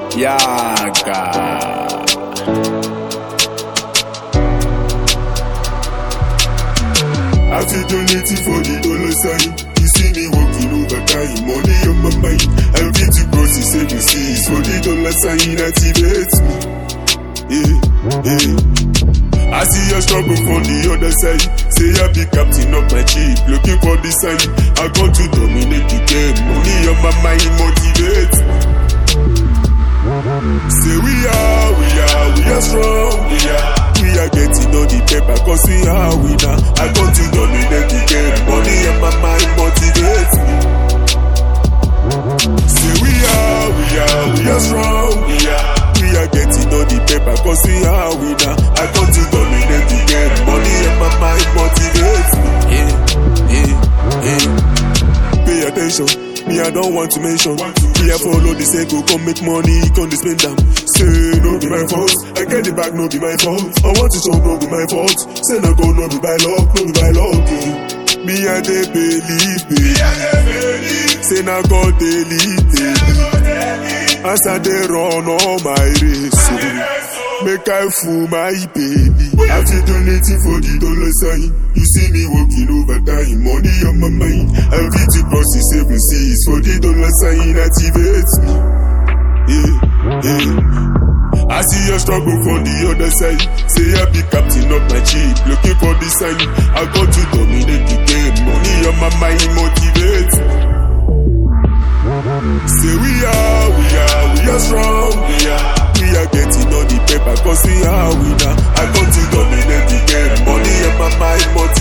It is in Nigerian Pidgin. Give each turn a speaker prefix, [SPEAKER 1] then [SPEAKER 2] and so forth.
[SPEAKER 1] Yaga.
[SPEAKER 2] I feel donating for the dollar sign. You see me working overtime, money on my mind. I'm fit to cross the 7 seas for the dollar sign. Activate me. I see your struggle from the other side. Say I be captain of my ship, looking for the sign. I got to dominate the game. Money on my mind, motivate. Say we are strong. We are getting all the paper, cause we are winner. I got to dominate the game. Money on my mind, motivate me. Say we are strong. We are getting all the paper, cause we are winner. I got to dominate the game. Money on my mind, motivate me. Pay attention. Me, I don't want to mention. Me, I follow the circle, come make money, come to spend them. Say, no be my fault. I get it back, no be my fault. I want to show, no be my fault. Say, no go, no be by luck, no be by luck. Me, I dey believe, say, na God dey lead. As I dey run all my race, make I fool my baby. I feel donating for the dollar sign. You see me working overtime, money on my mind. I'm fit to cross the 7 seas for the dollar sign. Activate me. I see your struggle from the other side. Say I be captain of my ship, looking for the sign. I got to dominate the game. Money on my mind, motivate. Say we are strong. We are getting all the paper, cause we are winner. I got to dominate the game. Money on my mind, motivate.